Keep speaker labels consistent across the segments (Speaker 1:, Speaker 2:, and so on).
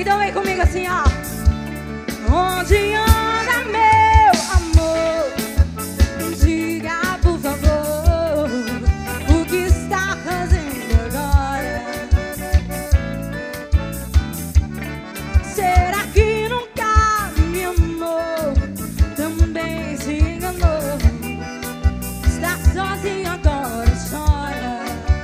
Speaker 1: Então vem comigo assim, ó. Onde anda meu amor? Diga, por favor, o que está fazendo agora? Será que nunca me amou? Também se enganou. Está sozinho agora, chora.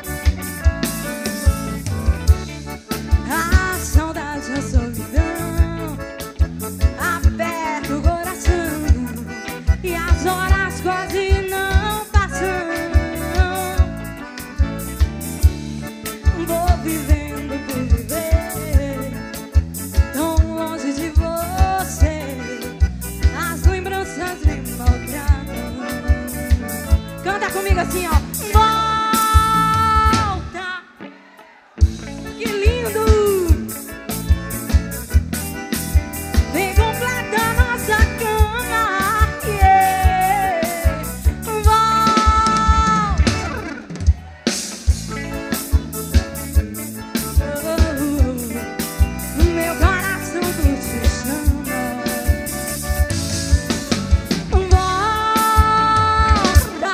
Speaker 1: A saudade, a solidão aperta o coração e as horas quase não passam. Vou vivendo por viver, tão longe de você. As lembranças me maltratam. Canta comigo assim, ó. Volta, que lindo. Vem completar nossa cama, yeah. Volta. Meu coração te chama. Volta.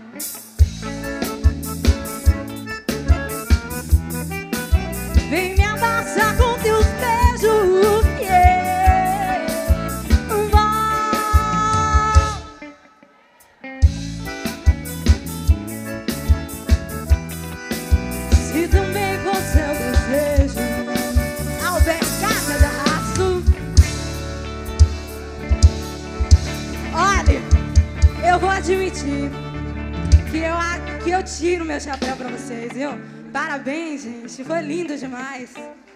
Speaker 1: Vem me abraçar com teus beijos, yeah. Volta. Se também for seu desejo, Albercada da Aço. Olha, eu vou admitir que eu tiro meu chapéu pra vocês, viu? Parabéns, gente, foi lindo demais.